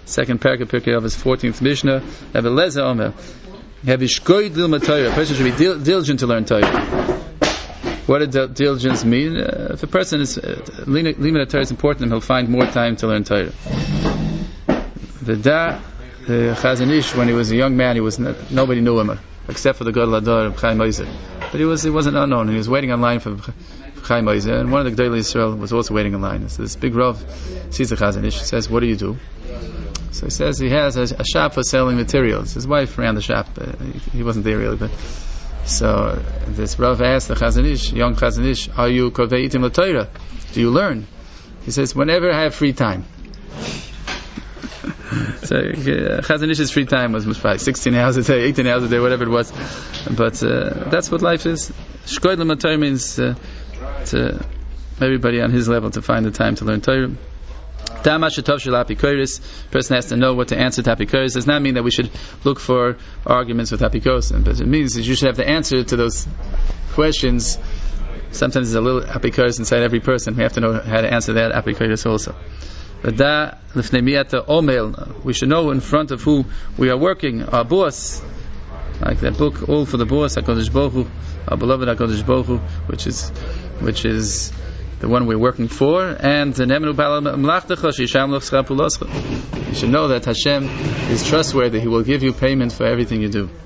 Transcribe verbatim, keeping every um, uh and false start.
second parak Pirkei Avos, fourteenth Mishnah. Rabbi Eliezer Omer, have ishkoid lilmad Torah. A person should be dil- diligent to learn Torah. What does diligence mean? Uh, if a person is uh, limud Torah is important, and he'll find more time to learn Torah. The da, the Chazon Ish, when he was a young man, he was not, nobody knew him except for the Gadol Hador of Chaim Oizer. But he was he wasn't unknown, and he was waiting in line for Chaim Oizer. And one of the Gedolei Yisrael was also waiting in line. So this big Rav sees the Chazon Ish, says, "What do you do?" So he says he has a, a shop for selling materials. His wife ran the shop. Uh, he, he wasn't there really, but. So this Rav asked the Chazon Ish, young Chazon Ish, "Are you kovei itim l'Torah? Do you learn?" He says, "Whenever I have free time." So uh, Chazon Ish's free time was probably sixteen hours a day, eighteen hours a day, whatever it was. But uh, that's what life is. Shkoid l'mad Torah means uh, to everybody on his level to find the time to learn Torah. Person has to know what to answer to apikoros. Does not mean that we should look for arguments with apikoros, but it means that you should have the answer to those questions. Sometimes there's a little apikoros inside every person. We have to know how to answer that apikoros also. We should know in front of who we are working, our boss, like that book, All for the Boss, HaKadosh Baruch Hu, our beloved HaKadosh Baruch Hu, which is, which is the one we're working for, and you should know that Hashem is trustworthy. He will give you payment for everything you do.